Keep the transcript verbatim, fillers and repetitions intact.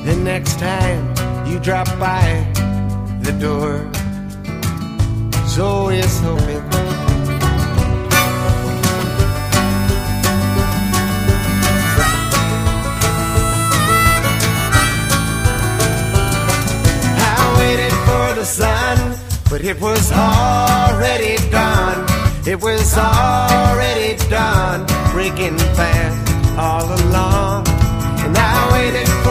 the next time you drop by the door. So it's hoping I waited for the sun, but it was already gone. It was already done, breaking fast all along. And I waited for